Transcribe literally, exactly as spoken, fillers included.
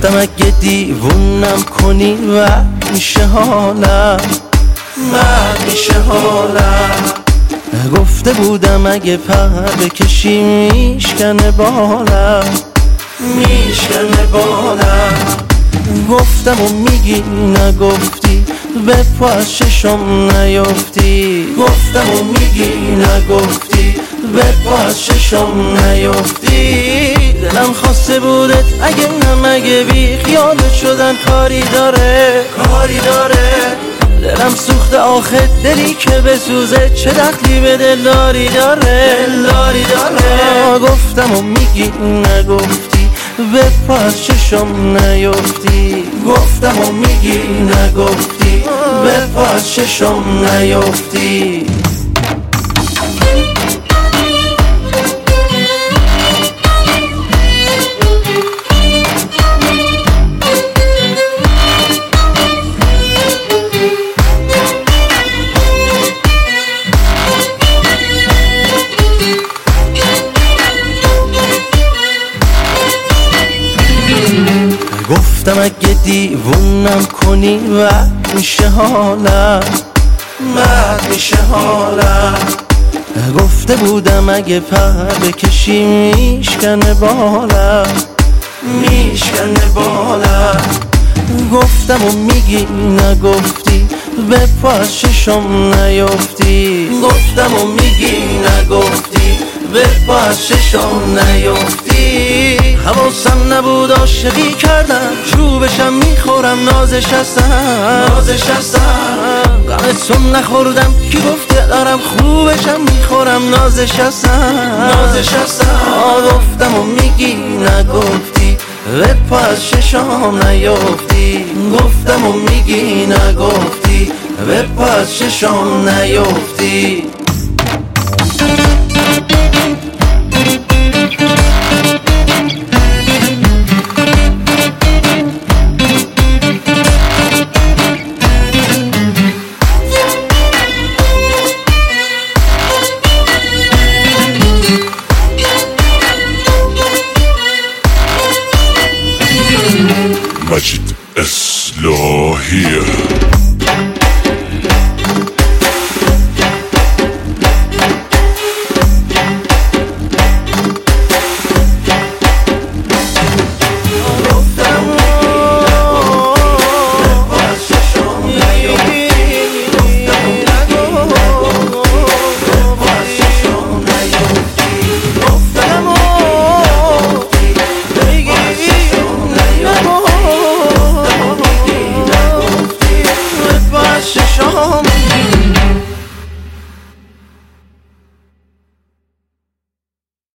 گفتم اگه دیوونم کنی و میشه حالم، و میشه حالم. گفته بودم اگه پر بکشی میشکنه بالم، میشکنه بالم. گفتم و میگی نگفتی، به پا از چشم نیفتی. گفتم و میگی نگفتی، به پا از چشم نیفتی. دلم خواسته بودت اگه نه مگه بی خیالت شدن کاری داره، کاری داره. دلم سوخته آخه دلی که بسوزه چه دخلی به دلداری داره، دلداری داره. گفتم و میگی نگفتی، به پا از چشم نیفتی. گفتم و میگی نگفتی، به پا از چشم نیفتی. گفتم اگه دیوونم کنی و میشه حالم، بعد میشه حالم. گفته بودم اگه پر بکشی میشکنه بالم، میشکنه بالم. گفتم و میگی نگفتی، به پا از چشم نیفتی. گفتم و میگی نگفتی، به پا از چشم نیفتی. حواسم نبود عاشقی کردم، چوبشم میخورم نازش هستم، نازش هستم. غمتون نخوردم کی گفته دارم، خوبشم میخورم نازش هستم، نازش هستم. گفتم و میگی نگفتی، به پا از چشم نیفتی. گفتم و میگی نگفتی، به پا از چشم نیفتی. Majid.